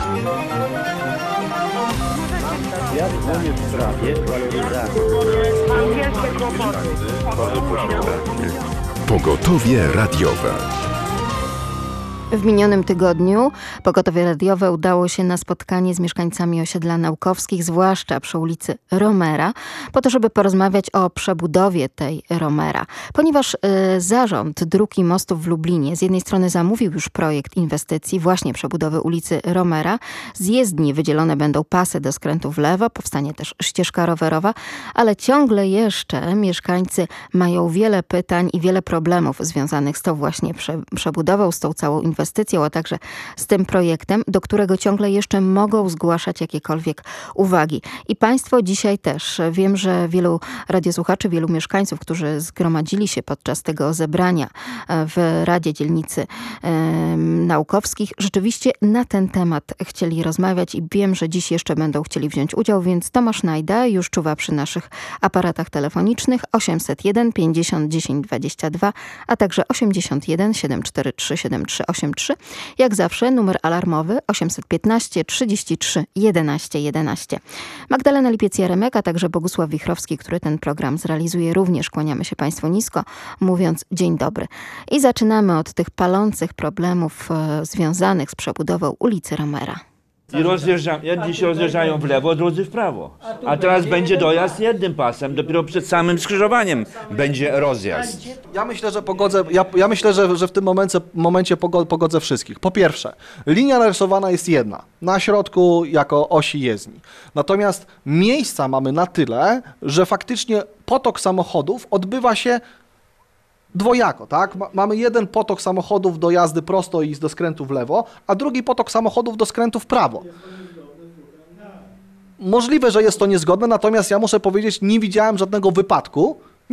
Ja dzwonię w sprawie waloryzacji. Pogotowie radiowe. W minionym tygodniu Pogotowie radiowe udało się na spotkanie z mieszkańcami osiedla Naukowskich, zwłaszcza przy ulicy Romera, po to, żeby porozmawiać o przebudowie tej Romera. Ponieważ Zarząd Dróg i Mostów w Lublinie z jednej strony zamówił już projekt inwestycji, właśnie przebudowy ulicy Romera, z jezdni wydzielone będą pasy do skrętu w lewo, powstanie też ścieżka rowerowa, ale ciągle jeszcze mieszkańcy mają wiele pytań i wiele problemów związanych z tą właśnie przebudową, z tą całą inwestycją, a także z tym projektem, do którego ciągle jeszcze mogą zgłaszać jakiekolwiek uwagi. I Państwo dzisiaj też, wiem, że wielu radiosłuchaczy, wielu mieszkańców, którzy zgromadzili się podczas tego zebrania w Radzie Dzielnicy Naukowskich, rzeczywiście na ten temat chcieli rozmawiać i wiem, że dziś jeszcze będą chcieli wziąć udział, więc Tomasz Najda już czuwa przy naszych aparatach telefonicznych 801 50 10 22, a także 81 743 7383. Jak zawsze numer alarmowy 815 33 11 11. Magdalena Lipiec-Jaremek, a także Bogusław Wichrowski, który ten program zrealizuje, również kłaniamy się Państwu nisko, mówiąc dzień dobry. I zaczynamy od tych palących problemów związanych z przebudową ulicy Romera. Jedni się rozjeżdżają w lewo, drudzy w prawo. A teraz będzie dojazd jednym pasem, dopiero przed samym skrzyżowaniem będzie rozjazd. Ja myślę, że w tym momencie pogodzę wszystkich. Po pierwsze, linia narysowana jest jedna, na środku jako osi jezdni. Natomiast miejsca mamy na tyle, że faktycznie potok samochodów odbywa się dwojako, tak? Mamy jeden potok samochodów do jazdy prosto i do skrętu w lewo, a drugi potok samochodów do skrętu w prawo. Możliwe, że jest to niezgodne, natomiast ja muszę powiedzieć, nie widziałem żadnego wypadku,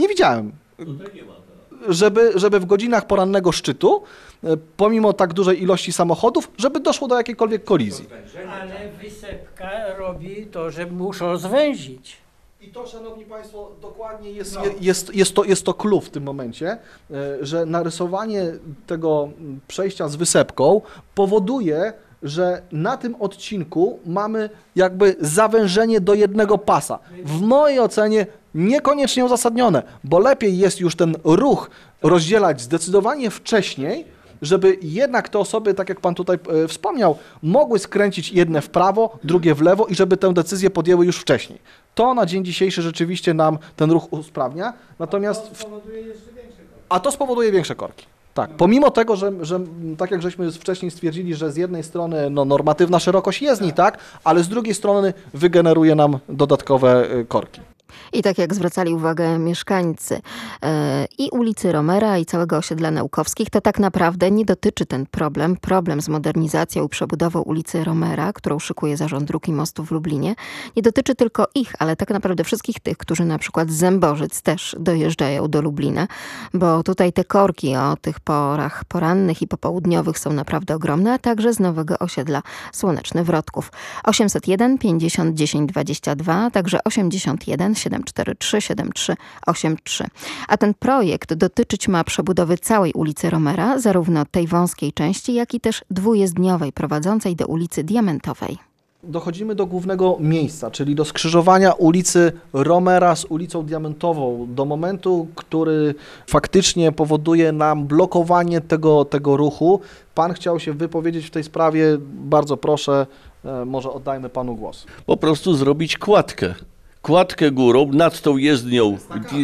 żeby w godzinach porannego szczytu, pomimo tak dużej ilości samochodów, żeby doszło do jakiejkolwiek kolizji. Ale wysepka robi to, że muszą zwęzić. I to, szanowni państwo, dokładnie jest to clue w tym momencie, że narysowanie tego przejścia z wysepką powoduje, że na tym odcinku mamy jakby zawężenie do jednego pasa. W mojej ocenie niekoniecznie uzasadnione, bo lepiej jest już ten ruch rozdzielać zdecydowanie wcześniej, żeby jednak te osoby, tak jak pan tutaj wspomniał, mogły skręcić jedne w prawo, drugie w lewo i żeby tę decyzję podjęły już wcześniej. To na dzień dzisiejszy rzeczywiście nam ten ruch usprawnia, natomiast a to spowoduje większe korki. Tak, pomimo tego, że tak jak żeśmy wcześniej stwierdzili, że z jednej strony normatywna szerokość jezdni, tak, ale z drugiej strony wygeneruje nam dodatkowe korki. I tak jak zwracali uwagę mieszkańcy i ulicy Romera, i całego osiedla Naukowskich, to tak naprawdę nie dotyczy ten problem z modernizacją i przebudową ulicy Romera, którą szykuje Zarząd Dróg i Mostów w Lublinie, nie dotyczy tylko ich, ale tak naprawdę wszystkich tych, którzy na przykład z Zębożyc też dojeżdżają do Lublina, bo tutaj te korki o tych porach porannych i popołudniowych są naprawdę ogromne, a także z nowego osiedla Słoneczny Wrodków. 801 50 10 22, a także 81 743 7383. A ten projekt dotyczyć ma przebudowy całej ulicy Romera, zarówno tej wąskiej części, jak i też dwujezdniowej prowadzącej do ulicy Diamentowej. Dochodzimy do głównego miejsca, czyli do skrzyżowania ulicy Romera z ulicą Diamentową, do momentu, który faktycznie powoduje nam blokowanie tego ruchu. Pan chciał się wypowiedzieć w tej sprawie, bardzo proszę, może oddajmy panu głos. Po prostu zrobić kładkę górą nad tą jezdnią,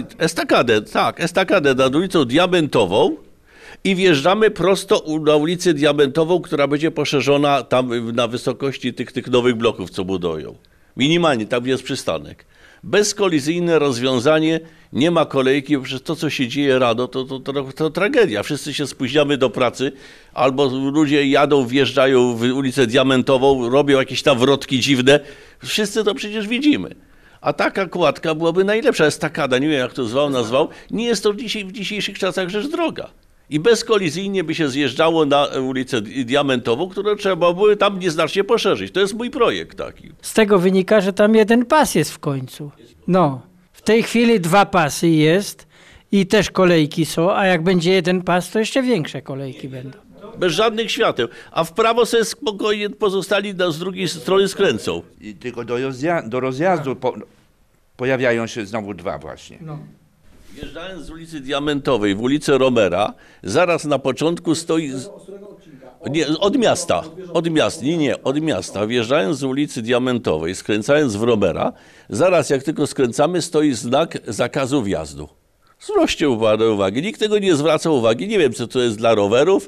estakadę nad ulicą Diamentową i wjeżdżamy prosto na ulicę Diamentową, która będzie poszerzona tam na wysokości tych nowych bloków, co budują. Minimalnie, tam jest przystanek. Bezkolizyjne rozwiązanie, nie ma kolejki, bo przecież to, co się dzieje rano, to tragedia. Wszyscy się spóźniamy do pracy, albo ludzie jadą, wjeżdżają w ulicę Diamentową, robią jakieś tam wrotki dziwne. Wszyscy to przecież widzimy. A taka kładka byłaby najlepsza, estakada, nie wiem jak to nazwał, nie jest to w dzisiejszych czasach rzecz droga. I bezkolizyjnie by się zjeżdżało na ulicę Diamentową, którą trzeba byłoby tam nieznacznie poszerzyć. To jest mój projekt taki. Z tego wynika, że tam jeden pas jest w końcu. W tej chwili 2 pasy jest i też kolejki są, a jak będzie jeden pas, to jeszcze większe kolejki będą. Bez żadnych świateł. A w prawo sobie spokojnie pozostali z drugiej strony skręcą. I tylko do rozjazdu pojawiają się znowu dwa właśnie. Wjeżdżając z ulicy Diamentowej w ulicę Romera, zaraz na początku stoi... Nie, od miasta. Od miasta. Wjeżdżając z ulicy Diamentowej, skręcając w Romera, zaraz jak tylko skręcamy, stoi znak zakazu wjazdu. Zwróćcie uwagę. Nikt tego nie zwraca uwagi. Nie wiem, co to jest dla rowerów.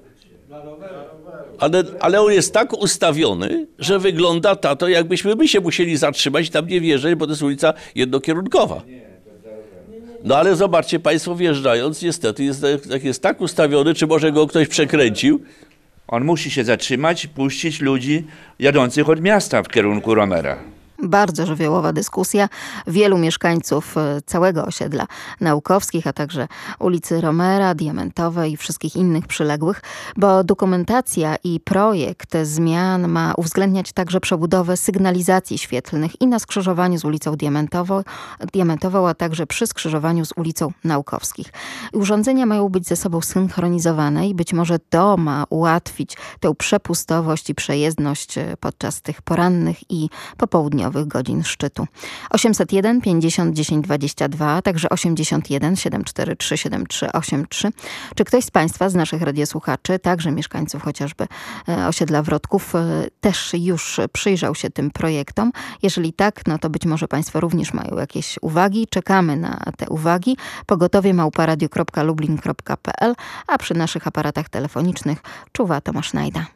Ale on jest tak ustawiony, że wygląda to, jakbyśmy my się musieli zatrzymać i tam nie wjeżdżać, bo to jest ulica jednokierunkowa. No ale zobaczcie państwo, wjeżdżając, niestety jest tak ustawiony, czy może go ktoś przekręcił. On musi się zatrzymać i puścić ludzi jadących od miasta w kierunku Romera. Bardzo żywiołowa dyskusja wielu mieszkańców całego osiedla Naukowskich, a także ulicy Romera, Diamentowej i wszystkich innych przyległych, bo dokumentacja i projekt zmian ma uwzględniać także przebudowę sygnalizacji świetlnych i na skrzyżowaniu z ulicą Diamentową, a także przy skrzyżowaniu z ulicą Naukowskich. Urządzenia mają być ze sobą synchronizowane i być może to ma ułatwić tę przepustowość i przejezdność podczas tych porannych i popołudniowych godzin szczytu. 801 50 10 22, także 81 743 7383. Czy ktoś z Państwa, z naszych radiosłuchaczy, także mieszkańców chociażby osiedla Wrodków, też już przyjrzał się tym projektom? Jeżeli tak, no to być może Państwo również mają jakieś uwagi. Czekamy na te uwagi. pogotowie@radio.lublin.pl, a przy naszych aparatach telefonicznych czuwa Tomasz Najda.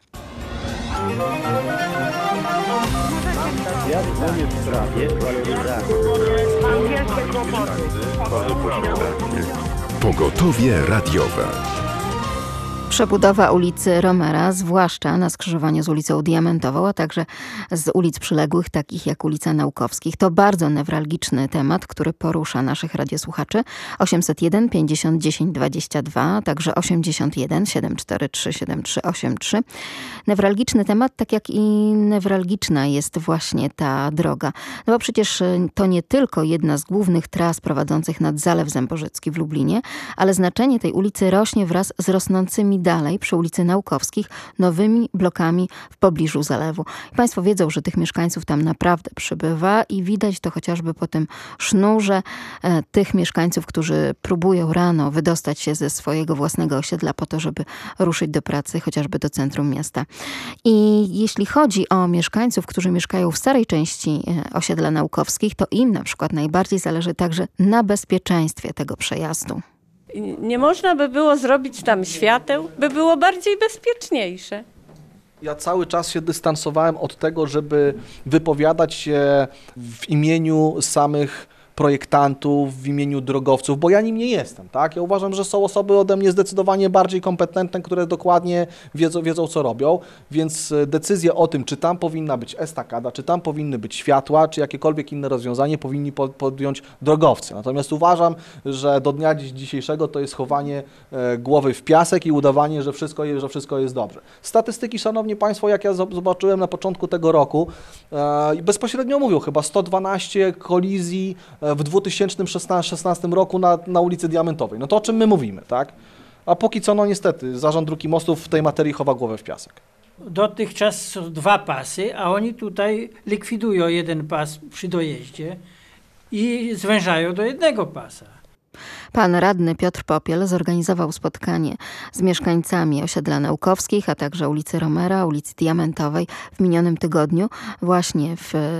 Ja dzwonię w sprawie waloryzacji. Pogotowie radiowe. Przebudowa ulicy Romera, zwłaszcza na skrzyżowaniu z ulicą Diamentową, a także z ulic przyległych, takich jak ulica Naukowskich. To bardzo newralgiczny temat, który porusza naszych radiosłuchaczy. 801 50 10 22, także 81 743 7383. Newralgiczny temat, tak jak i newralgiczna jest właśnie ta droga. No bo przecież to nie tylko jedna z głównych tras prowadzących nad Zalew Zemborzycki w Lublinie, ale znaczenie tej ulicy rośnie wraz z rosnącymi dalej przy ulicy Naukowskich nowymi blokami w pobliżu zalewu. I Państwo wiedzą, że tych mieszkańców tam naprawdę przybywa i widać to chociażby po tym sznurze tych mieszkańców, którzy próbują rano wydostać się ze swojego własnego osiedla po to, żeby ruszyć do pracy, chociażby do centrum miasta. I jeśli chodzi o mieszkańców, którzy mieszkają w starej części osiedla Naukowskich, to im na przykład najbardziej zależy także na bezpieczeństwie tego przejazdu. Nie można by było zrobić tam świateł, by było bardziej bezpieczniejsze. Ja cały czas się dystansowałem od tego, żeby wypowiadać się w imieniu samych projektantów, w imieniu drogowców, bo ja nim nie jestem, tak? Ja uważam, że są osoby ode mnie zdecydowanie bardziej kompetentne, które dokładnie wiedzą co robią, więc decyzję o tym, czy tam powinna być estakada, czy tam powinny być światła, czy jakiekolwiek inne rozwiązanie powinni podjąć drogowcy. Natomiast uważam, że do dnia dzisiejszego to jest chowanie głowy w piasek i udawanie, że wszystko jest dobrze. Statystyki, szanowni państwo, jak ja zobaczyłem na początku tego roku, bezpośrednio mówią, chyba 112 kolizji w 2016 roku na ulicy Diamentowej. No to o czym my mówimy, tak? A póki co, no niestety, Zarząd Dróg i Mostów w tej materii chowa głowę w piasek. Dotychczas są 2 pasy, a oni tutaj likwidują 1 pas przy dojeździe i zwężają do 1 pasa. Pan radny Piotr Popiel zorganizował spotkanie z mieszkańcami osiedla Naukowskich, a także ulicy Romera, ulicy Diamentowej w minionym tygodniu właśnie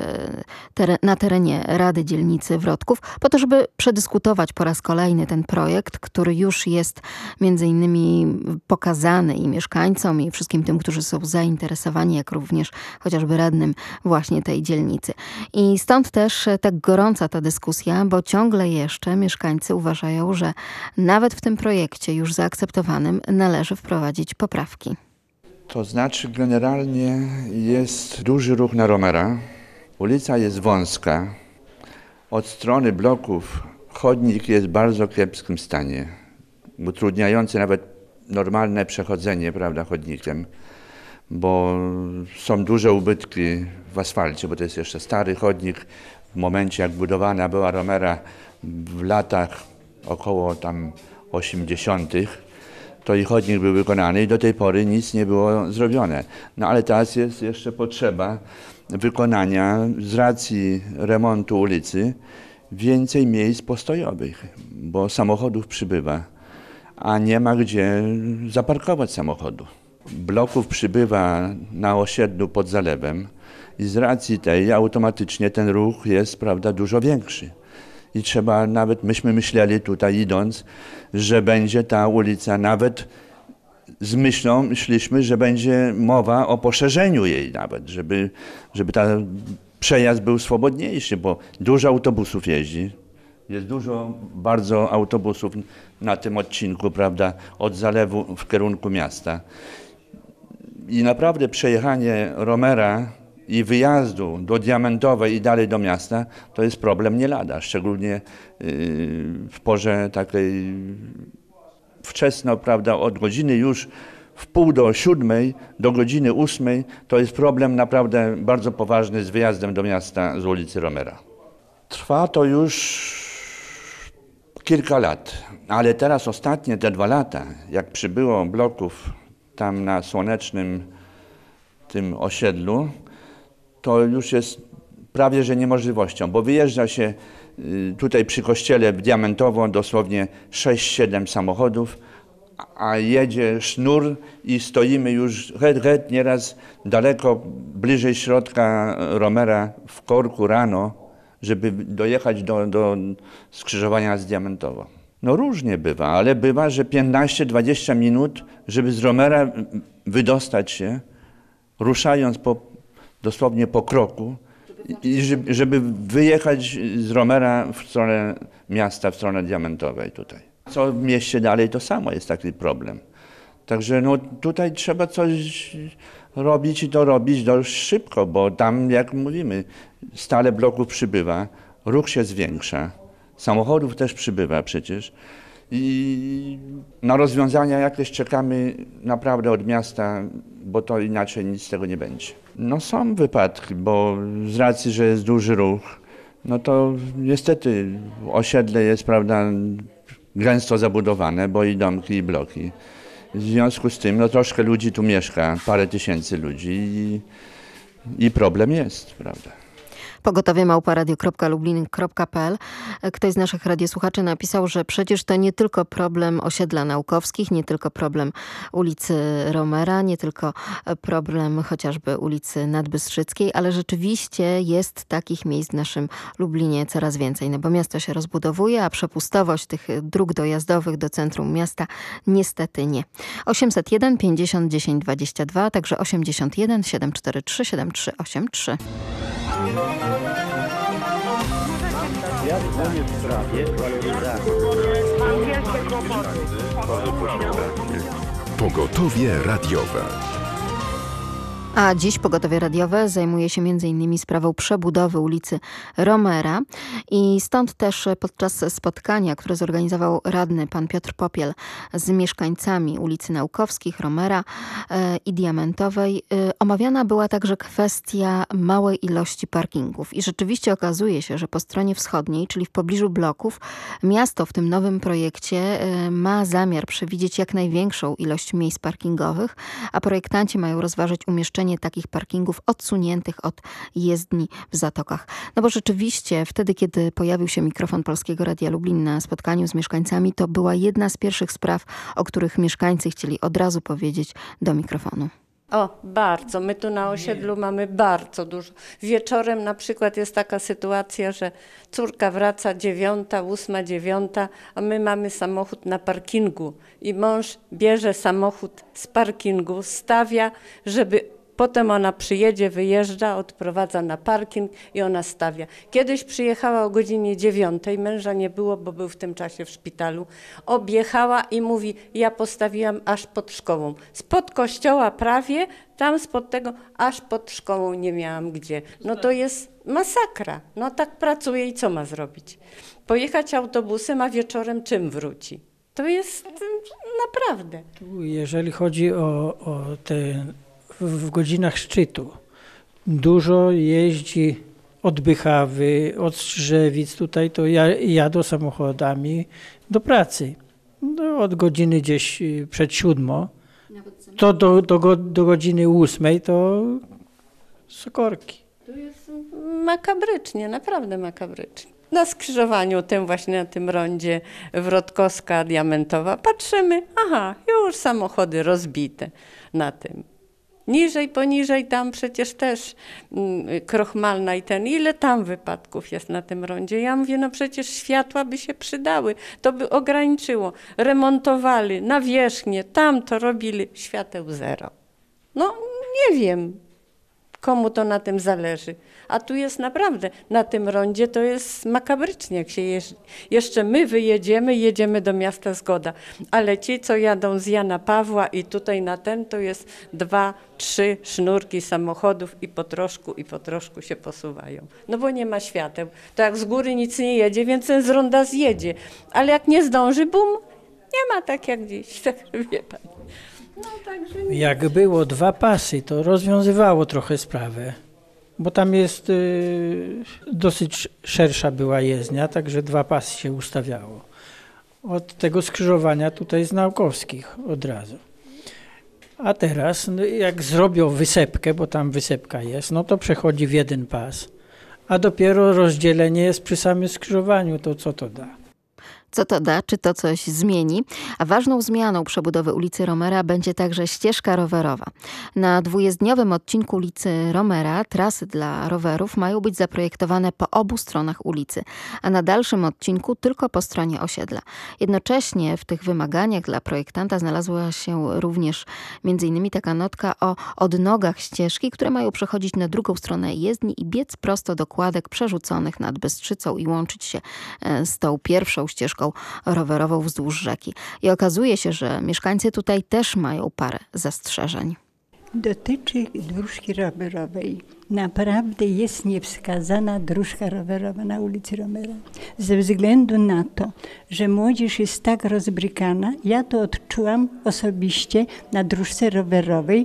na terenie Rady Dzielnicy Wrodków, po to, żeby przedyskutować po raz kolejny ten projekt, który już jest między innymi pokazany i mieszkańcom, i wszystkim tym, którzy są zainteresowani, jak również chociażby radnym właśnie tej dzielnicy. I stąd też tak gorąca ta dyskusja, bo ciągle jeszcze mieszkańcy uważają, że nawet w tym projekcie już zaakceptowanym należy wprowadzić poprawki. To znaczy generalnie jest duży ruch na Romera. Ulica jest wąska. Od strony bloków chodnik jest w bardzo kiepskim stanie, utrudniający nawet normalne przechodzenie, prawda, chodnikiem, bo są duże ubytki w asfalcie, bo to jest jeszcze stary chodnik. W momencie, jak budowana była Romera w latach około tam 80., to i chodnik był wykonany i do tej pory nic nie było zrobione. No ale teraz jest jeszcze potrzeba wykonania z racji remontu ulicy więcej miejsc postojowych, bo samochodów przybywa, a nie ma gdzie zaparkować samochodu. Bloków przybywa na osiedlu pod Zalewem i z racji tej automatycznie ten ruch jest, prawda, dużo większy. I trzeba nawet, myśmy myśleli tutaj idąc, że będzie ta ulica nawet z myślą, szliśmy, że będzie mowa o poszerzeniu jej nawet, żeby ten przejazd był swobodniejszy, bo dużo autobusów jeździ. Jest dużo bardzo autobusów na tym odcinku, prawda, od Zalewu w kierunku miasta. I naprawdę przejechanie Romera i wyjazdu do Diamentowej i dalej do miasta to jest problem nie lada, szczególnie w porze takiej wczesno, prawda, od godziny już w 6:30 do godziny 8 to jest problem naprawdę bardzo poważny z wyjazdem do miasta z ulicy Romera. Trwa to już kilka lat, ale teraz ostatnie te 2 lata, jak przybyło bloków tam na Słonecznym tym osiedlu, to już jest prawie że niemożliwością, bo wyjeżdża się tutaj przy kościele w Diamentowo dosłownie 6-7 samochodów, a jedzie sznur i stoimy już nieraz daleko, bliżej środka Romera w korku rano, żeby dojechać do skrzyżowania z Diamentowo. No różnie bywa, ale bywa, że 15-20 minut, żeby z Romera wydostać się, ruszając dosłownie po kroku i żeby wyjechać z Romera w stronę miasta, w stronę Diamentowej tutaj. Co w mieście dalej to samo jest taki problem. Także no tutaj trzeba coś robić i to robić dość szybko, bo tam, jak mówimy, stale bloków przybywa, ruch się zwiększa, samochodów też przybywa przecież i na rozwiązania jakieś czekamy naprawdę od miasta, bo to inaczej nic z tego nie będzie. No są wypadki, bo z racji, że jest duży ruch, no to niestety osiedle jest, prawda, gęsto zabudowane, bo i domki, i bloki. W związku z tym no troszkę ludzi tu mieszka, parę tysięcy ludzi i problem jest, prawda. pogotowie@radio.lublin.pl. Ktoś z naszych radiosłuchaczy napisał, że przecież to nie tylko problem osiedla Naukowskich, nie tylko problem ulicy Romera, nie tylko problem chociażby ulicy Nadbystrzyckiej, ale rzeczywiście jest takich miejsc w naszym Lublinie coraz więcej, no bo miasto się rozbudowuje, a przepustowość tych dróg dojazdowych do centrum miasta niestety nie. 801 50 10 22, także 81 743 7383. Ja dzwonię w sprawie waloryzacji. Pogotowie radiowe. A dziś Pogotowie Radiowe zajmuje się m.in. sprawą przebudowy ulicy Romera i stąd też podczas spotkania, które zorganizował radny pan Piotr Popiel z mieszkańcami ulicy Naukowskich, Romera i Diamentowej, omawiana była także kwestia małej ilości parkingów. I rzeczywiście okazuje się, że po stronie wschodniej, czyli w pobliżu bloków, miasto w tym nowym projekcie ma zamiar przewidzieć jak największą ilość miejsc parkingowych, a projektanci mają rozważyć umieszczenie takich parkingów odsuniętych od jezdni w zatokach. No bo rzeczywiście wtedy, kiedy pojawił się mikrofon Polskiego Radia Lublin na spotkaniu z mieszkańcami, to była jedna z pierwszych spraw, o których mieszkańcy chcieli od razu powiedzieć do mikrofonu. O, bardzo. My tu na osiedlu mamy bardzo dużo. Wieczorem na przykład jest taka sytuacja, że córka wraca 9, 8, 9, a my mamy samochód na parkingu i mąż bierze samochód z parkingu, stawia, żeby potem ona przyjedzie, wyjeżdża, odprowadza na parking i ona stawia. Kiedyś przyjechała o godzinie 9, męża nie było, bo był w tym czasie w szpitalu. Objechała i mówi, ja postawiłam aż pod szkołą. Spod kościoła prawie, tam spod tego, aż pod szkołą nie miałam gdzie. No to jest masakra. No tak pracuje i co ma zrobić? Pojechać autobusem, a wieczorem czym wróci? To jest naprawdę. Jeżeli chodzi o te w godzinach szczytu, dużo jeździ od Bychawy, od Strzewic, tutaj to jadą samochodami do pracy. No, od godziny gdzieś przed 7, to do godziny 8 to sokorki. Tu jest makabrycznie, naprawdę makabrycznie. Na skrzyżowaniu tym właśnie, na tym rondzie Wrotkowska, Diamentowa, patrzymy, aha, już samochody rozbite na tym. Niżej, poniżej, tam przecież też Krochmalna i ile tam wypadków jest na tym rondzie. Ja mówię, no przecież światła by się przydały, to by ograniczyło. Remontowali nawierzchnię, tam to robili, świateł zero. No nie wiem, komu to na tym zależy. A tu jest naprawdę, na tym rondzie to jest makabrycznie, jak się jeszcze my jedziemy do miasta Zgoda, ale ci, co jadą z Jana Pawła i tutaj na ten, to jest 2, 3 sznurki samochodów i po troszku się posuwają. No bo nie ma świateł. To jak z góry nic nie jedzie, więc ten z ronda zjedzie. Ale jak nie zdąży, bum, nie ma tak jak dziś, tak wie pan. No, także nie. Jak było 2 pasy, to rozwiązywało trochę sprawę, bo tam jest dosyć szersza była jezdnia, także 2 pasy się ustawiało. Od tego skrzyżowania tutaj z Naukowskich od razu. A teraz no, jak zrobią wysepkę, bo tam wysepka jest, no to przechodzi w 1 pas, a dopiero rozdzielenie jest przy samym skrzyżowaniu, to co to da? Co to da? Czy to coś zmieni? A ważną zmianą przebudowy ulicy Romera będzie także ścieżka rowerowa. Na 20-dniowym odcinku ulicy Romera trasy dla rowerów mają być zaprojektowane po obu stronach ulicy, a na dalszym odcinku tylko po stronie osiedla. Jednocześnie w tych wymaganiach dla projektanta znalazła się również m.in. taka notka o odnogach ścieżki, które mają przechodzić na drugą stronę jezdni i biec prosto do kładek przerzuconych nad Bystrzycą i łączyć się z tą pierwszą ścieżką rowerową wzdłuż rzeki. I okazuje się, że mieszkańcy tutaj też mają parę zastrzeżeń. Dotyczy dróżki rowerowej. Naprawdę jest niewskazana dróżka rowerowa na ulicy Romera. Ze względu na to, że młodzież jest tak rozbrykana, ja to odczułam osobiście na dróżce rowerowej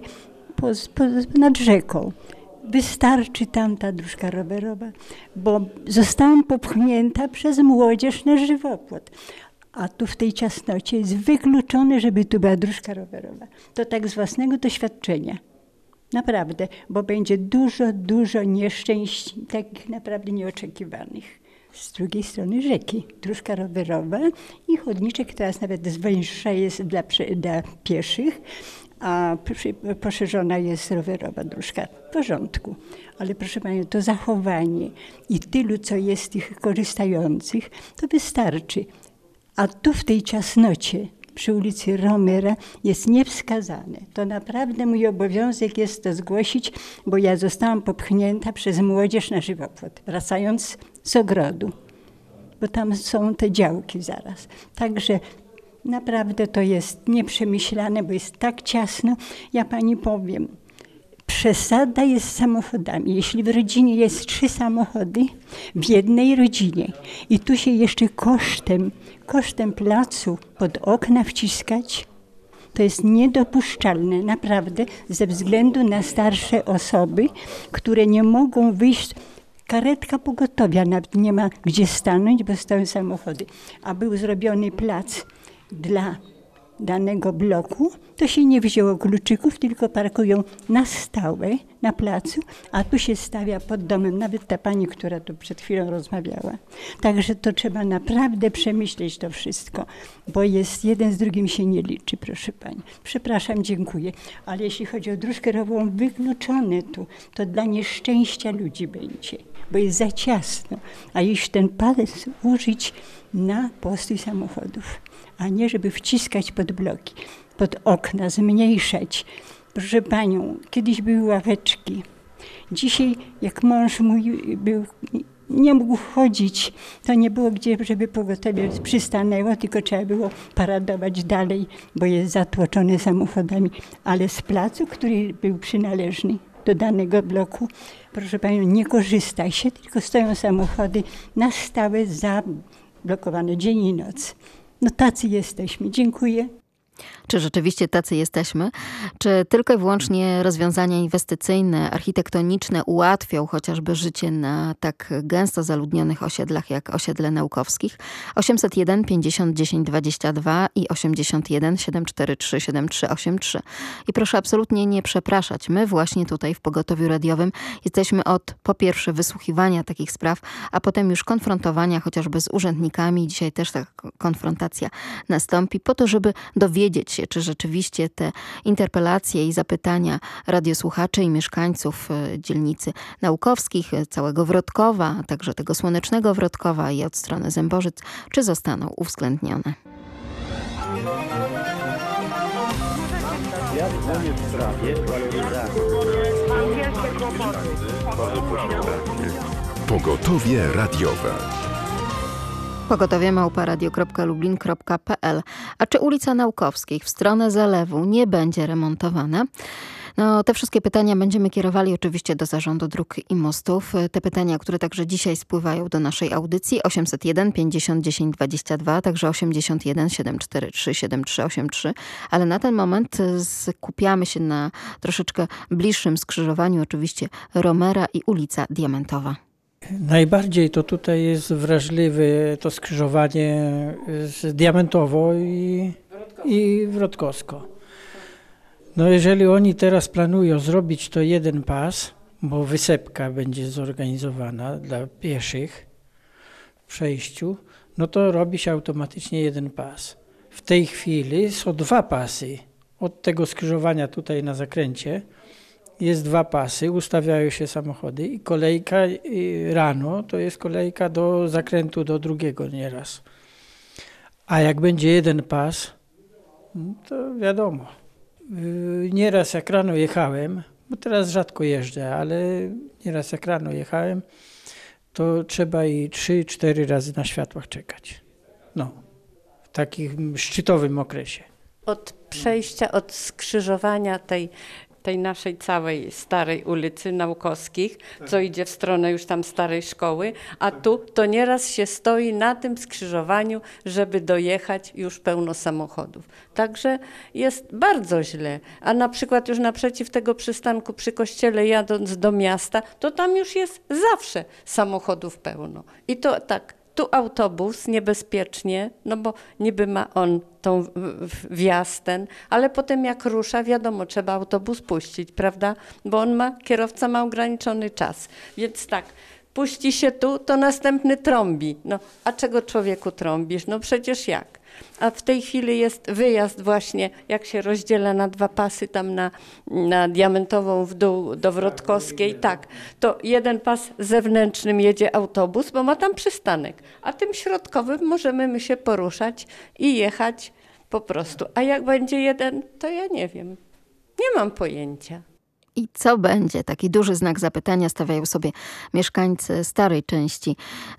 nad rzeką. Wystarczy tam ta dróżka rowerowa, bo zostałam popchnięta przez młodzież na żywopłot. A tu w tej ciasnocie jest wykluczone, żeby tu była dróżka rowerowa. To tak z własnego doświadczenia. Naprawdę, bo będzie dużo nieszczęść, takich naprawdę nieoczekiwanych. Z drugiej strony rzeki, dróżka rowerowa i chodniczek, teraz nawet zwęższa jest dla pieszych, a poszerzona jest rowerowa dróżka. W porządku. Ale proszę Pani, to zachowanie i tylu, co jest tych korzystających, to wystarczy. A tu w tej ciasnocie przy ulicy Romera jest niewskazane. To naprawdę mój obowiązek jest to zgłosić, bo ja zostałam popchnięta przez młodzież na żywopłot, wracając z ogrodu, bo tam są te działki zaraz. Także naprawdę to jest nieprzemyślane, bo jest tak ciasno. Ja Pani powiem, przesada jest z samochodami. Jeśli w rodzinie jest 3 samochody, w jednej rodzinie i tu się jeszcze kosztem placu pod okna wciskać, to jest niedopuszczalne, naprawdę, ze względu na starsze osoby, które nie mogą wyjść. Karetka pogotowia nawet nie ma gdzie stanąć, bo stoją samochody. A był zrobiony plac dla danego bloku, to się nie wzięło kluczyków, tylko parkują na stałe na placu, a tu się stawia pod domem, nawet ta pani, która tu przed chwilą rozmawiała. Także to trzeba naprawdę przemyśleć to wszystko, bo jest jeden z drugim się nie liczy, proszę pani. Przepraszam, dziękuję, ale jeśli chodzi o dróżkę rowerową, wykluczone tu, to dla nieszczęścia ludzi będzie, bo jest za ciasno, a jeśli ten pas użyć na postój samochodów, a nie żeby wciskać pod bloki, pod okna, zmniejszać. Proszę Panią, kiedyś były ławeczki. Dzisiaj, jak mąż mój nie mógł chodzić, to nie było gdzie, żeby pogotowie przystanęło, tylko trzeba było paradować dalej, bo jest zatłoczone samochodami. Ale z placu, który był przynależny do danego bloku, proszę Panią, nie korzysta się, tylko stoją samochody na stałe zablokowane dzień i noc. No tacy jesteśmy. Dziękuję. Czy rzeczywiście tacy jesteśmy? Czy tylko i wyłącznie rozwiązania inwestycyjne, architektoniczne ułatwią chociażby życie na tak gęsto zaludnionych osiedlach jak osiedle Naukowskich? 801 50 10 22 i 81 743 7383. I proszę absolutnie nie przepraszać. My właśnie tutaj w Pogotowiu Radiowym jesteśmy od po pierwsze wysłuchiwania takich spraw, a potem już konfrontowania chociażby z urzędnikami. Dzisiaj też ta konfrontacja nastąpi po to, żeby dowiedzieć się, czy rzeczywiście te interpelacje i zapytania radiosłuchaczy i mieszkańców dzielnicy Naukowskich, całego Wrodkowa, a także tego słonecznego Wrodkowa i od strony Zębożyc, czy zostaną uwzględnione. Ja dzwonię w sprawie waloryzacji. Pogotowie radiowe. pogotowie@radio.lublin.pl. A czy ulica Naukowskich w stronę Zalewu nie będzie remontowana? No, te wszystkie pytania będziemy kierowali oczywiście do Zarządu Dróg i Mostów. Te pytania, które także dzisiaj spływają do naszej audycji. 801 50 10 22, także 81 743 7383. Ale na ten moment skupiamy się na troszeczkę bliższym skrzyżowaniu oczywiście Romera i ulica Diamentowa. Najbardziej to tutaj jest wrażliwe to skrzyżowanie z Diamentowo i Wrodkowsko. No jeżeli oni teraz planują zrobić to jeden pas, bo wysepka będzie zorganizowana dla pieszych w przejściu, no to robi się automatycznie jeden pas. W tej chwili są dwa pasy. Od tego skrzyżowania tutaj na zakręcie jest dwa pasy, ustawiają się samochody i kolejka rano to jest kolejka do zakrętu do drugiego nieraz. A jak będzie jeden pas, to wiadomo. Nieraz jak rano jechałem, bo teraz rzadko jeżdżę, ale nieraz jak rano jechałem, to trzeba i 3-4 razy na światłach czekać. No, w takim szczytowym okresie. Od przejścia, od skrzyżowania tej naszej całej starej ulicy Naukowskich, co idzie w stronę już tam starej szkoły, a tu to nieraz się stoi na tym skrzyżowaniu, żeby dojechać już pełno samochodów. Także jest bardzo źle. A na przykład już naprzeciw tego przystanku przy kościele jadąc do miasta, to tam już jest zawsze samochodów pełno. I to tak, tu autobus niebezpiecznie, no bo niby ma on tą wjazd ten, ale potem jak rusza, wiadomo, trzeba autobus puścić, prawda? Bo kierowca ma ograniczony czas. Więc tak, puści się tu, to następny trąbi. No, a czego człowieku trąbisz? No przecież jak? A w tej chwili jest wyjazd właśnie, jak się rozdziela na dwa pasy tam na Diamentową w dół do Wrodkowskiej, tak, to jeden pas zewnętrznym jedzie autobus, bo ma tam przystanek, a tym środkowym możemy my się poruszać i jechać po prostu. A jak będzie jeden, to ja nie wiem, nie mam pojęcia. I co będzie? Taki duży znak zapytania stawiają sobie mieszkańcy starej części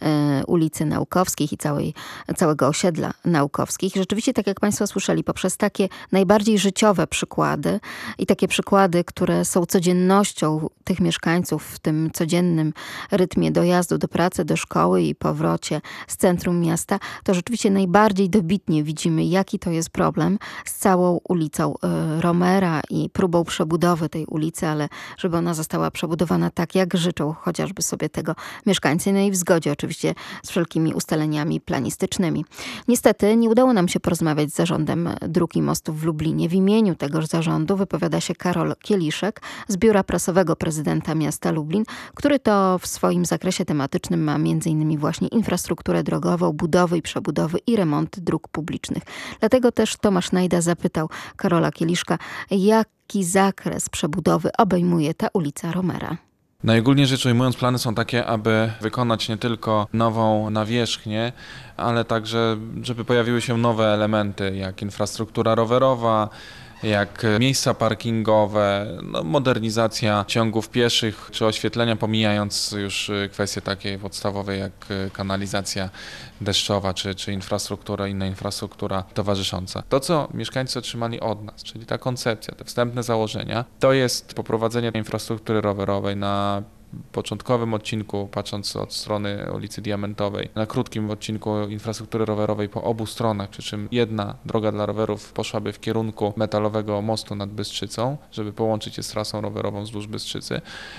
ulicy Naukowskich i całego osiedla Naukowskich. Rzeczywiście, tak jak Państwo słyszeli, poprzez takie najbardziej życiowe przykłady i takie przykłady, które są codziennością tych mieszkańców w tym codziennym rytmie dojazdu do pracy, do szkoły i powrocie z centrum miasta, to rzeczywiście najbardziej dobitnie widzimy, jaki to jest problem z całą ulicą Romera i próbą przebudowy tej ulicy, ale żeby ona została przebudowana tak, jak życzą chociażby sobie tego mieszkańcy, no i w zgodzie oczywiście z wszelkimi ustaleniami planistycznymi. Niestety nie udało nam się porozmawiać z Zarządem Dróg i Mostów w Lublinie. W imieniu tegoż zarządu wypowiada się Karol Kieliszek z Biura Prasowego Prezydenta Miasta Lublin, który to w swoim zakresie tematycznym ma m.in. właśnie infrastrukturę drogową, budowy i przebudowy i remont dróg publicznych. Dlatego też Tomasz Najda zapytał Karola Kieliszka, jaki zakres przebudowy obejmuje ta ulica Romera. Najogólniej rzecz ujmując, plany są takie, aby wykonać nie tylko nową nawierzchnię, ale także, żeby pojawiły się nowe elementy, jak infrastruktura rowerowa, jak miejsca parkingowe, modernizacja ciągów pieszych czy oświetlenia, pomijając już kwestie takie podstawowe jak kanalizacja deszczowa czy infrastruktura, inna infrastruktura towarzysząca. To, co mieszkańcy otrzymali od nas, czyli ta koncepcja, te wstępne założenia, to jest poprowadzenie infrastruktury rowerowej na początkowym odcinku, patrząc od strony ulicy Diamentowej, na krótkim odcinku infrastruktury rowerowej po obu stronach, przy czym jedna droga dla rowerów poszłaby w kierunku metalowego mostu nad Bystrzycą, żeby połączyć je z trasą rowerową wzdłuż Bystrzycy,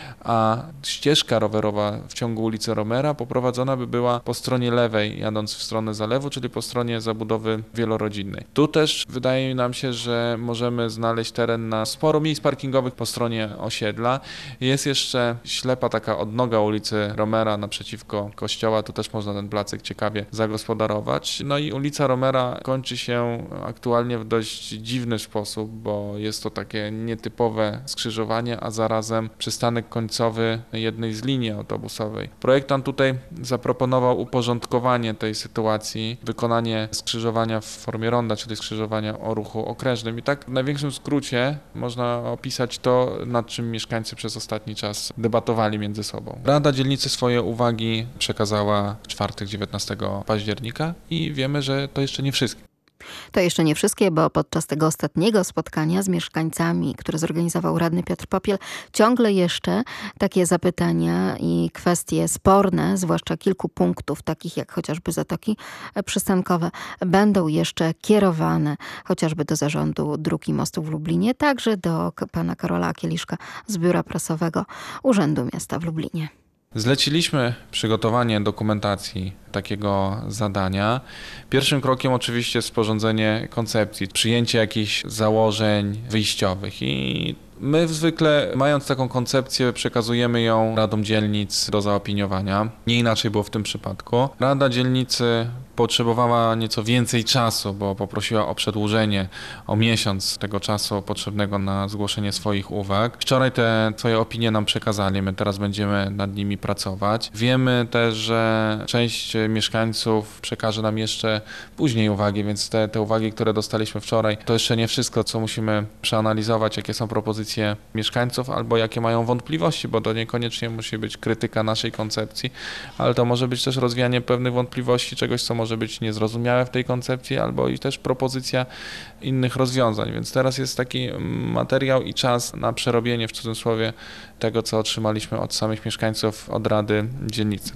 a ścieżka rowerowa w ciągu ulicy Romera poprowadzona by była po stronie lewej, jadąc w stronę zalewu, czyli po stronie zabudowy wielorodzinnej. Tu też wydaje nam się, że możemy znaleźć teren na sporo miejsc parkingowych po stronie osiedla. Jest jeszcze ślepa taka odnoga ulicy Romera naprzeciwko kościoła, tu też można ten placek ciekawie zagospodarować. No i ulica Romera kończy się aktualnie w dość dziwny sposób, bo jest to takie nietypowe skrzyżowanie, a zarazem przystanek końcowy jednej z linii autobusowej. Projektant tutaj zaproponował uporządkowanie tej sytuacji, wykonanie skrzyżowania w formie ronda, czyli skrzyżowania o ruchu okrężnym. I tak w największym skrócie można opisać to, nad czym mieszkańcy przez ostatni czas debatowali między sobą. Rada Dzielnicy swoje uwagi przekazała w czwartek 19 października i wiemy, że to jeszcze nie wszystkie. To jeszcze nie wszystkie, bo podczas tego ostatniego spotkania z mieszkańcami, które zorganizował radny Piotr Popiel, ciągle jeszcze takie zapytania i kwestie sporne, zwłaszcza kilku punktów, takich jak chociażby zatoki przystankowe, będą jeszcze kierowane chociażby do Zarządu Dróg i Mostów w Lublinie, także do pana Karola Kieliszka z Biura Prasowego Urzędu Miasta w Lublinie. Zleciliśmy przygotowanie dokumentacji takiego zadania. Pierwszym krokiem oczywiście jest sporządzenie koncepcji, przyjęcie jakichś założeń wyjściowych i my zwykle, mając taką koncepcję, przekazujemy ją radom dzielnic do zaopiniowania. Nie inaczej było w tym przypadku. Rada dzielnicy potrzebowała nieco więcej czasu, bo poprosiła o przedłużenie o miesiąc tego czasu potrzebnego na zgłoszenie swoich uwag. Wczoraj te swoje opinie nam przekazali, my teraz będziemy nad nimi pracować. Wiemy też, że część mieszkańców przekaże nam jeszcze później uwagi, więc te uwagi, które dostaliśmy wczoraj, to jeszcze nie wszystko, co musimy przeanalizować, jakie są propozycje mieszkańców albo jakie mają wątpliwości, bo to niekoniecznie musi być krytyka naszej koncepcji, ale to może być też rozwijanie pewnych wątpliwości, czegoś, co może być niezrozumiałe w tej koncepcji, albo i też propozycja innych rozwiązań. Więc teraz jest taki materiał i czas na przerobienie, w cudzysłowie, tego, co otrzymaliśmy od samych mieszkańców, od Rady Dzielnicy.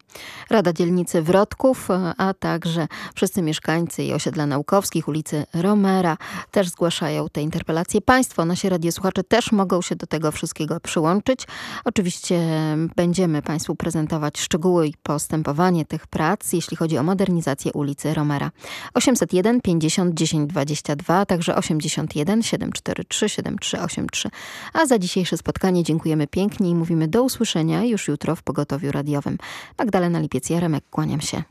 Rada Dzielnicy Wrodków, a także wszyscy mieszkańcy i osiedla naukowskich, ulicy Romera też zgłaszają te interpelacje. Państwo, nasi radiosłuchacze też mogą się do tego wszystkiego przyłączyć. Oczywiście będziemy Państwu prezentować szczegóły i postępowanie tych prac, jeśli chodzi o modernizację ulicy Romera. 801 50 10 22, także 81 743 7383. A za dzisiejsze spotkanie dziękujemy pięknie i mówimy do usłyszenia już jutro w Pogotowiu Radiowym. Magdalena Lipiec-Jaremek, kłaniam się.